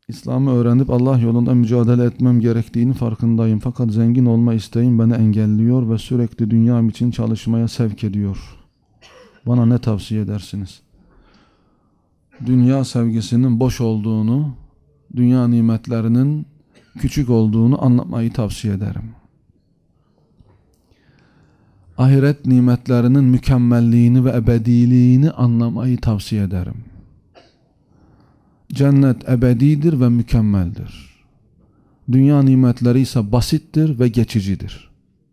İslam'ı öğrenip Allah yolunda mücadele etmem gerektiğini farkındayım. Fakat zengin olma isteğim beni engelliyor ve sürekli dünyam için çalışmaya sevk ediyor. Bana ne tavsiye edersiniz? Dünya sevgisinin boş olduğunu, dünya nimetlerinin küçük olduğunu anlatmayı tavsiye ederim. Ahiret nimetlerinin mükemmelliğini ve ebediliğini anlamayı tavsiye ederim. Cennet ebedidir ve mükemmeldir. Dünya nimetleri ise basittir ve geçicidir.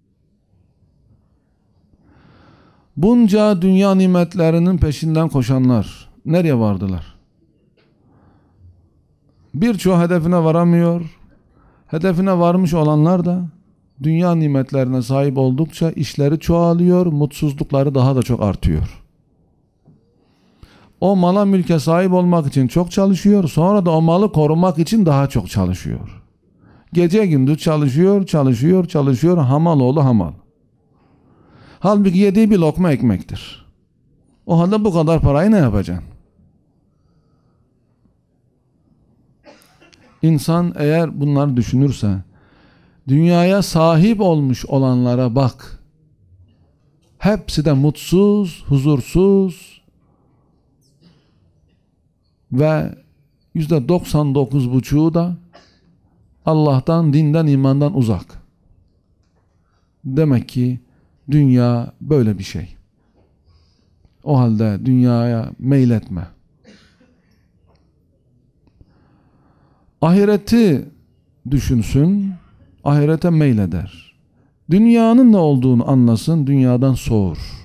Bunca dünya nimetlerinin peşinden koşanlar nereye vardılar? Birçoğu hedefine varamıyor. Hedefine varmış olanlar da dünya nimetlerine sahip oldukça işleri çoğalıyor, mutsuzlukları daha da çok artıyor. O mala mülke sahip olmak için çok çalışıyor, sonra da o malı korumak için daha çok çalışıyor. Gece gündüz çalışıyor, hamal oğlu hamal. Halbuki yediği bir lokma ekmektir. O halde bu kadar parayı ne yapacaksın? İnsan eğer bunları düşünürse, dünyaya sahip olmuş olanlara bak. Hepsi de mutsuz, huzursuz ve %99,5'u da Allah'tan, dinden, imandan uzak. Demek ki dünya böyle bir şey. O halde dünyaya meyletme. Ahireti düşünsün, ahirete meyleder. Dünyanın ne olduğunu anlasın, dünyadan soğur.